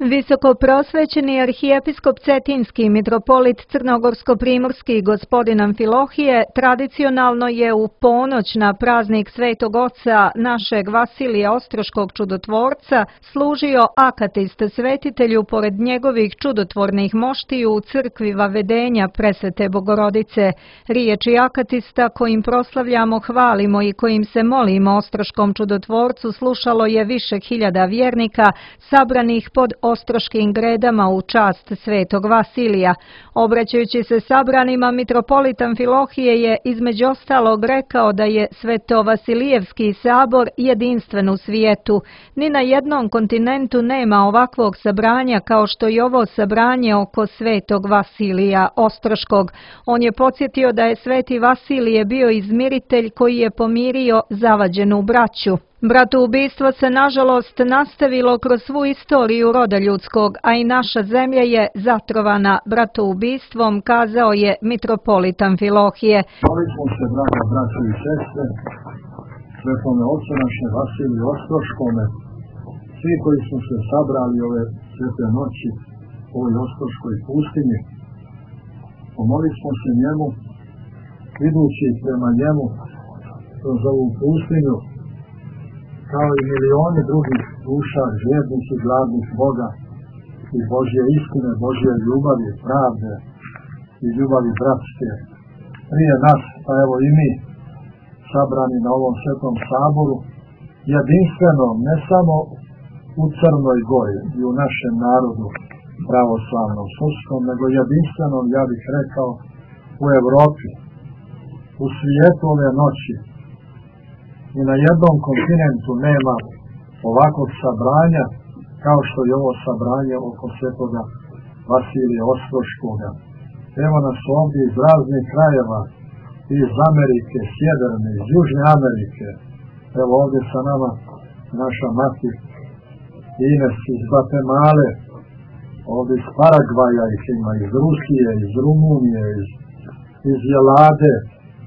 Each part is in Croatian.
Visokoprosvećeni arhijepiskop Cetinski mitropolit Crnogorsko-primorski gospodin Amfilohije tradicionalno je u ponoć na praznik Svetog Oca našeg Vasilija Ostroškog čudotvorca služio akatist svetitelju pored njegovih čudotvornih moštiju u crkvi Vavedenja Presvete Bogorodice. Riječi akatista kojim proslavljamo, hvalimo i kojim se molimo Ostroškom čudotvorcu slušalo je više hiljada vjernika sabranih pod ostroškim gredama u čast Svetog Vasilija. Obraćajući se sabranima, mitropolit Amfilohije je između ostalog rekao da je Svetovasilijevski sabor jedinstven u svijetu. Ni na jednom kontinentu nema ovakvog sabranja kao što je ovo sabranje oko Svetog Vasilija Ostroškog. On je podsjetio da je Sveti Vasilije bio izmiritelj koji je pomirio zavađenu braću. Bratoubistvo se nažalost nastavilo kroz svu istoriju roda ljudskog, a i naša zemlja je zatrovana bratoubistvom, kazao je mitropolit Amfilohije. Molimo se, draga braćo i sestre, Svetome Ocu naše Vasiliju Ostroškome, svi koji smo se sabrali ove svete noći u ovoj Ostroškoj pustinji, pomolimo se njemu, idući prema njemu kroz ovu pustinju, kao i milioni drugih duša, žednih i gladnih Boga i Božje istine, Božje ljubavi, pravde i ljubavi bratske. Prije nas, pa evo i mi, sabrani na ovom svetom saboru, jedinstveno, ne samo u Crnoj Gori i u našem narodu pravoslavnom srpskom, nego jedinstveno, ja bih rekao, u Evropi, u svijetu ove noći. I na jednom kontinentu nema ovakvog sabranja kao što je ovo sabranje oko Svetoga Vasilija Ostroškoga. Evo nas ovdje iz raznih krajeva, iz Amerike, Sjeverne, iz Južne Amerike. Evo ovdje sa nama naša mati Ines iz Gvatemale, ovdje iz Paragvaja ih ima, iz Rusije, iz Rumunije, iz Jelade.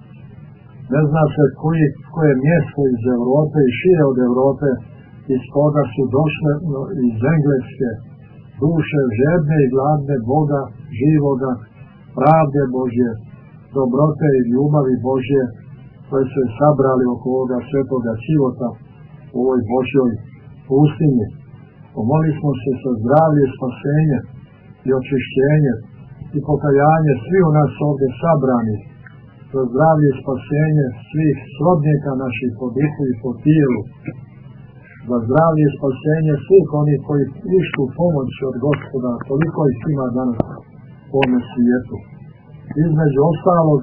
Ne zna se koje mjesto iz Europe i šire od Europe iz koga su došle iz Engleske duše žedne i gladne Boga živoga, pravde Božje, dobrote i ljubavi Božje koje su sabrali oko ovoga svetoga života u ovoj Božjoj pustinji. Pomolimo se sa zdravlje, spasenje i očišćenje i pokajanje svi u nas ovdje sabrani, za zdravlje i spasenje svih srodnika naših po duhu i po tijelu, za zdravlje i spasenje svih onih koji ištu pomoć od Gospoda, toliko ih ima danas u ovome svijetu. Između ostalog,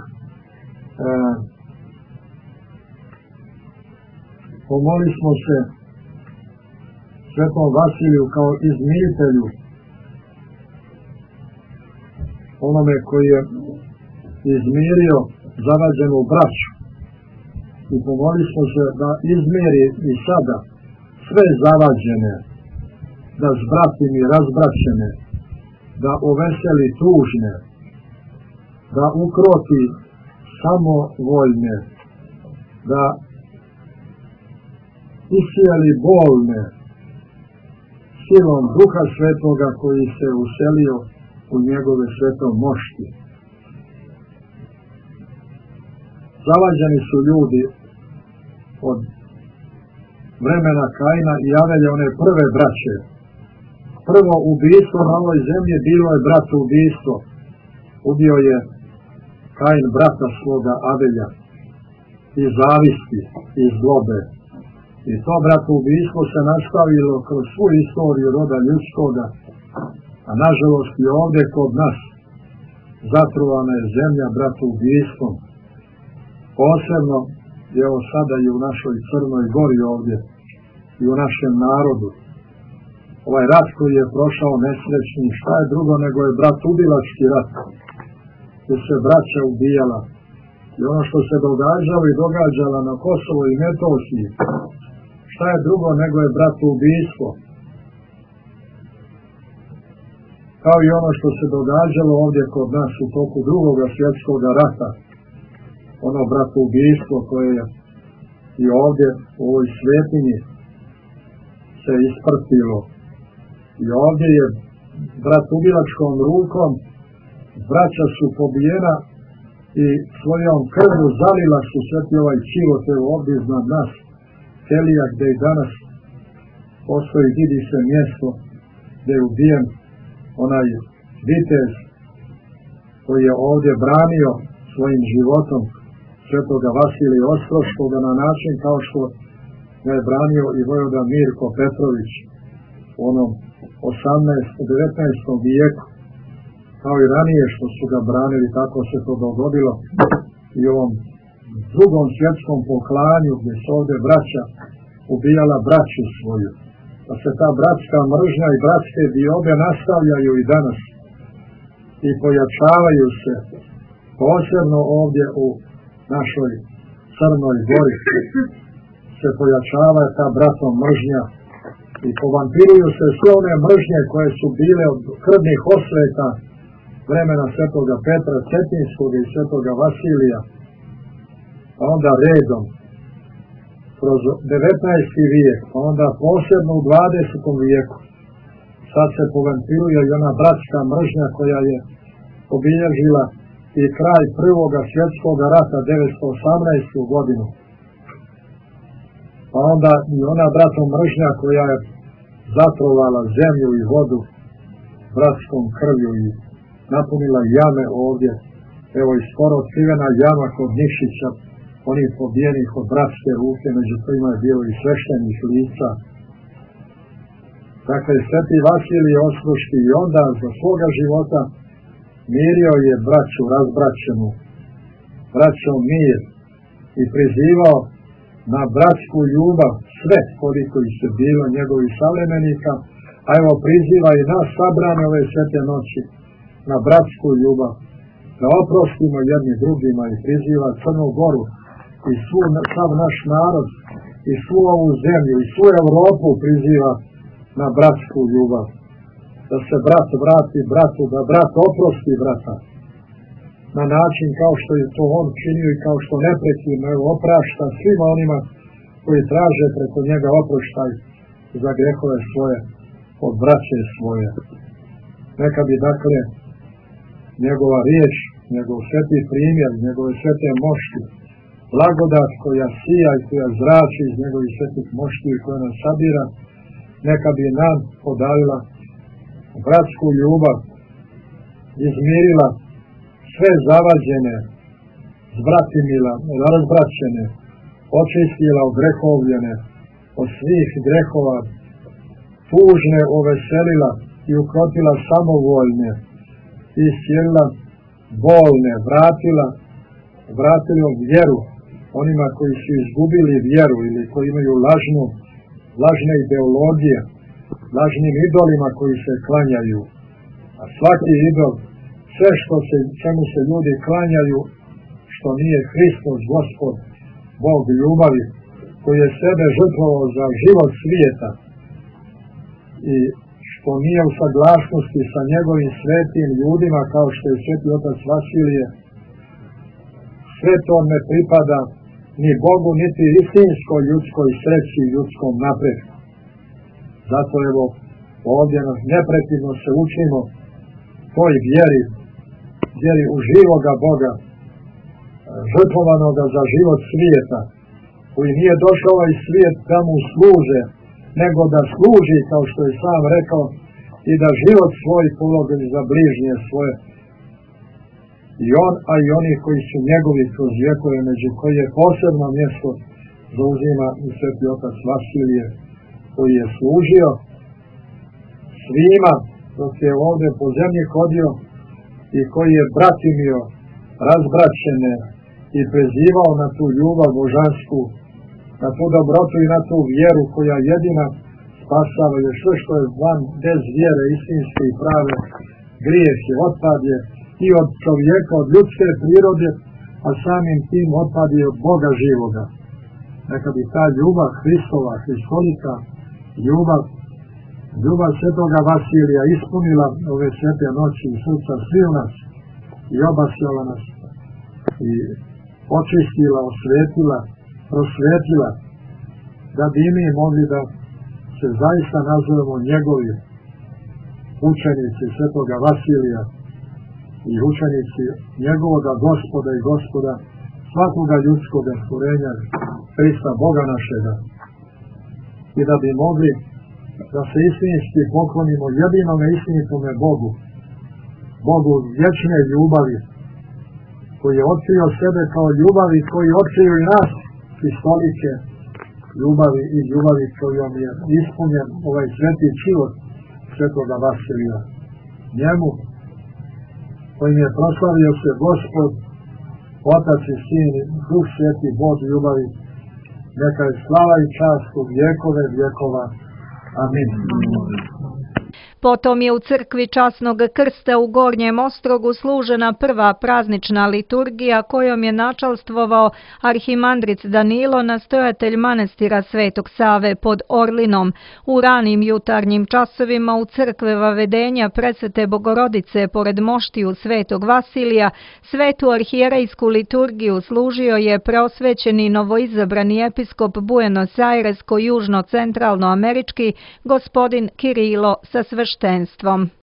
pomolimo se Svetom Vasiliju kao izmiritelju, onome koji je izmirio zavađenu braću, i pomolimo se da izmiri i sada sve zavađene, da zbratim i razbraćene, da uveseli tužne, da ukroti samovoljne, da iscijeli bolne silom Duha Svetoga koji se uselio u njegove sveto mošti. Zavađeni su ljudi od vremena Kaina i Avelja, one prve braće. Prvo ubijstvo na ovoj zemlji bilo je bratoubistvo. Ubio je Kain brata svoga Avelja iz zavisti, iz zlobe. I to bratoubistvo se nastavilo kroz svu istoriju roda ljudskoga, a nažalost i ovdje kod nas zatrovana je zemlja bratoubistvom. Posebno je ovo sada i u našoj Crnoj Gori ovdje i u našem narodu. Ovaj rat koji je prošao nesrećni, šta je drugo nego je bratoubilački rat, gdje se braća ubijala. I ono što se događalo i događala na Kosovo i Metohiji, šta je drugo nego je bratoubistvo. Kao i ono što se događalo ovdje kod nas u toku Drugoga svjetskog rata, ono bratoubistvo koje je i ovdje u ovoj svetinji se isprtilo I ovdje je brat ubilačkom rukom, braća su pobijena i svojom krvlju zalila su sveti ovaj Čivot, evo ovdje iznad nas, Kelija, gdje i danas postoji, vidi se mjesto gdje je ubijen onaj vitez koji je ovdje branio svojim životom svetoga Vasilija Ostroškoga na način kao što ga je branio i vojvoda Mirko Petrović u onom 19. vijeku, kao i ranije što su ga branili, tako se to dogodilo i u ovom drugom svjetskom poklanju gdje su ovdje braća ubijala braću svoju. Pa se ta bratska mržnja i bratske diobe nastavljaju i danas i pojačavaju se, posebno ovdje u našoj Crnoj Gori se pojačava ta bratom mržnja i povampiruju se sve one mržnje koje su bile od krvnih osveta vremena svetoga Petra Cetinskog i svetoga Vasilija, pa onda redom kroz 19. vijek, pa onda posebno u 20. vijeku. Sad se povampiruje i ona bratska mržnja koja je obilježila i kraj Prvoga svjetskog rata 1918. godinu. Pa onda i ona bratom mržnja koja je zatrovala zemlju i vodu bratskom krvju i napunila jame ovdje. Evo i skoro otkrivena jama kod Nišića, onih pobijenih od bratske ruke, među kojima je bilo i sveštenih lica. Dakle, sveti Vasilij Ostroški i onda za svoga života mirio je braću razbraćenu, braćom mir i prizivao na bratsku ljubav sve koliko ih se bilo njegovih savremenika, a evo priziva i nas sabrane ove svete noći na bratsku ljubav, da oprostimo jedni drugima i priziva Crnu Goru i sav naš narod i svu ovu zemlju i svu Europu priziva na bratsku ljubav. Da se brat vrati bratu, da brat oprosti brata. Na način kao što je to on činio i kao što neprekidno oprašta svima onima koji traže preko njega oproštaj za grehove svoje od braće svoje. Neka bi dakle njegova riječ, njegov sveti primjer, njegove svete mošti, blagodat koja sija i koja zrači iz njegovih svetih mošti i koja nas sabira, neka bi nam podarila bratsku ljubav, izmirila sve zavađene, zbratimila, razbraćene, očistila ogrehovljene od svih grehova, tužne oveselila i ukrotila samovoljne, i iscijelila bolne, vratila vjeru onima koji su izgubili vjeru ili koji imaju lažne ideologije, lažnim idolima koji se klanjaju. A svaki idol, sve čemu se ljudi klanjaju, što nije Hristos, Gospod, Bog ljubavi, koji je sebe žrtvovao za život svijeta i što nije u saglasnosti sa njegovim svetim ljudima, kao što je sveti otac Vasilije, sve to ne pripada ni Bogu, niti istinskoj ljudskoj sreći i ljudskom napretku. Zato evo ovdje nas neprekidno se učimo toj vjeri u živoga Boga, žrtvovanoga za život svijeta, koji nije došao ovaj svijet da mu služe, nego da služi, kao što je sam rekao, i da život svoj položi za bližnje svoje. I on, a i oni koji su njegovi kroz vjekove, među koji je posebno mjesto zauzima i sveti otac Vasilije, koji je služio svima dok je ovdje po zemlji hodio i koji je bratimio razbraćene i prizivao na tu ljubav božansku, na tu dobrotu i na tu vjeru koja jedina spasava, jer sve što je van bez vjere istinske i prave grijeh je, otpad je i od čovjeka, od ljudske prirode, a samim tim otpad je od Boga živoga. Neka bi ta ljubav Hristova, Hristolika ljubav svetoga Vasilija ispunila ove svete noći i srca svih nas i obasjala nas i očistila, osvetila, prosvetila, da bi mi mogli da se zaista nazovemo njegovi učenici svetoga Vasilija i učenici njegovoga Gospoda i Gospoda svakoga ljudskoga stvorenja, Hrista Boga našega, i da bi mogli da se istinski poklonimo jedinome istinitome Bogu, Bogu vječne ljubavi, koji je otkrio sebe kao ljubavi, koji je otkrio i nas kristolike ljubavi i ljubavi kojom je ispunjen ovaj sveti život svetoga Vasilija. Njemu, kojim je proslavio se Gospod, Otac i Sin i Duh Sveti, Bog ljubavi, neka je slava i čast u vjekove vjekova. Amin. Potom je u crkvi Časnog krsta u Gornjem Ostrogu služena prva praznična liturgija kojom je načalstvovao arhimandrit Danilo, nastojatelj manastira Svetog Save pod Orlinom. U ranim jutarnjim časovima u crkve Vavedenja Presvete Bogorodice pored moštiju Svetog Vasilija svetu arhijerejsku liturgiju služio je preosvećeni novoizabrani episkop Buenos Airesko južno-centralno američki gospodin Kirilo sa sveštenstvom.